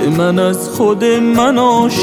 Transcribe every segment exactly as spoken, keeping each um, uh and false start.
من از خود من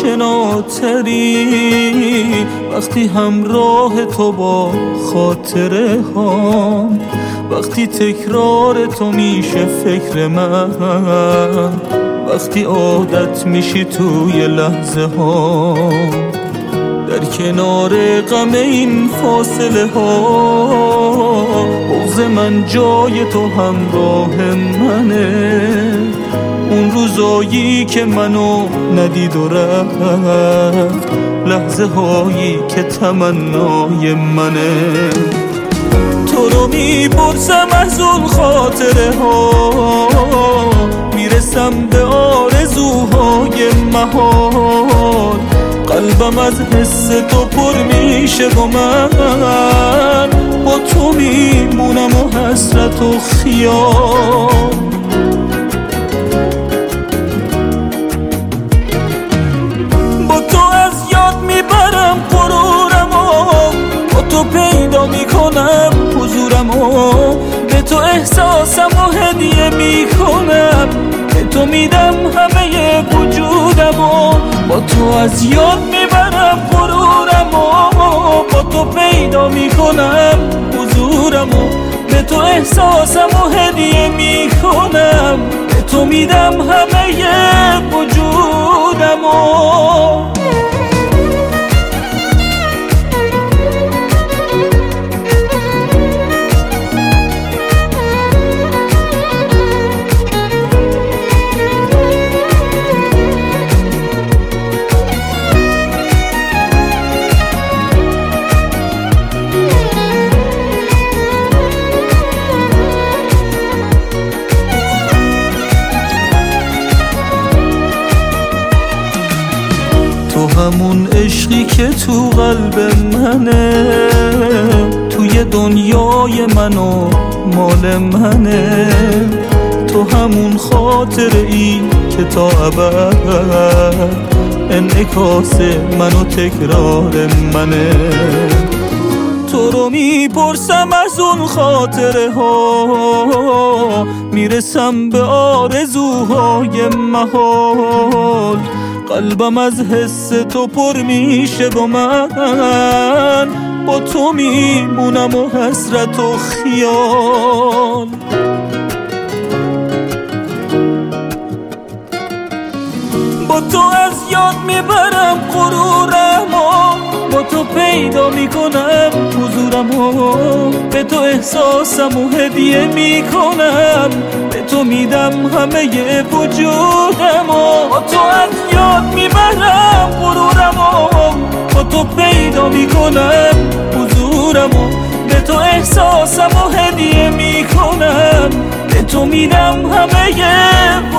آشناتری، وقتی همراه تو با خاطره هام، وقتی تکرار تو میشه فکر من، وقتی عادت میشی توی لحظه ها، در کنار غم این فاصله ها، بغض من جای تو همراه منه. اون روزایی که منو ندید و رفت، لحظه هایی که تمنای منه. تو رو میپرسم از اون خاطره ها، میرسم به آرزوهای محال، قلبم از حس تو پر میشه و من با تو میمونم و حسرت و خیال. با تو از یاد میبرم غرورم و با تو پیدا میکنم حضورم و به تو احساسم و هدیه میکنم، به تو میدم همه وجودم و با تو از یاد میبرم غرورم و با تو پیدا میکنم حضورم و به تو احساسم و هدیه میکنم، به تو میدم همه وجودم و تو همون عشقی که تو قلب منه، توی دنیای من و مال منه. تو همون خاطره ای که تا ابد انعکاس من و تکرار منه. تو رو میپرسم از اون خاطره ها، میرسم به آرزوهای محال، قلبم از حس تو پر میشه و من با تو میمونم و حسرت و خیال. با تو از یاد میبرم غرورم و با تو پیدا میکنم حضورم و به تو احساسم و هدیه میکنم، به تو میدم همه وجودم و با تو از یاد میبرم غرورم و با تو پیدا میکنم حضورم و به تو احساسم و هدیه میکنم، به تو میدم همه